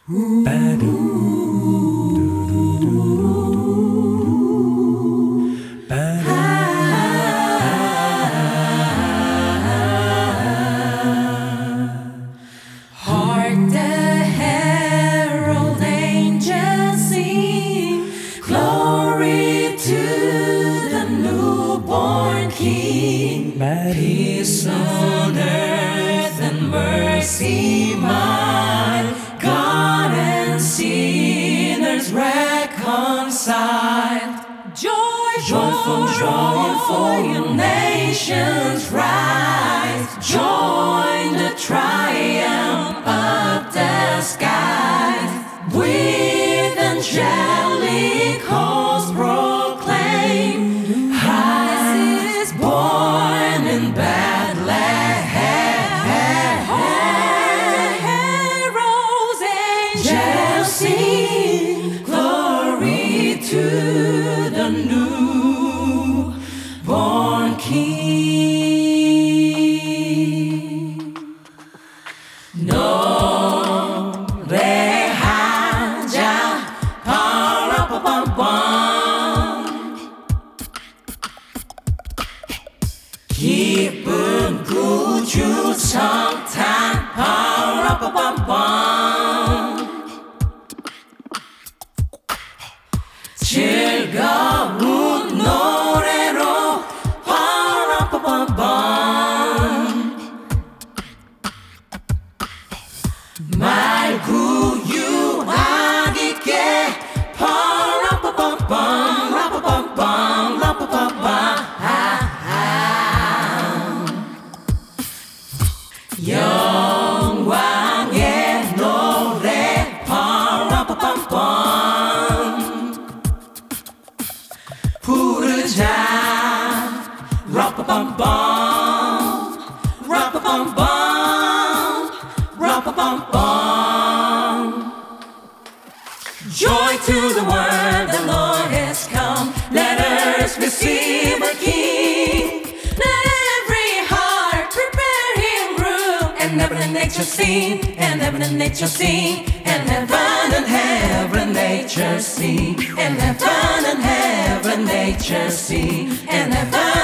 Hark the herald angels sing, glory to the newborn King. Peace on earth and mercy mild, God and sinners reconciled. Joyful, joyful nations rise, join the triumph of the skies. With angelic hosts proclaim, Christ is born in Bethlehem. Heralds, angels sing, glory to the newborn King. 노래하자 파라빠빰빰 기쁜 구주 성탄 파라빠빰빰 즐거운 노래로 파라빠빰빰 말구유 아기께 파라빠빰빰 라빠빰빰 라빠빰빰 영광의 노래 파라빠빰빰 부르자 라빠빰빰 라빠빰빰 라빠빰빰. Joy to the world, the Lord has come. Let us receive a King. Let every heart prepare Him room. And heaven and nature sing, and heaven and nature sing, and heaven and nature sing, and heaven and nature sing, and heaven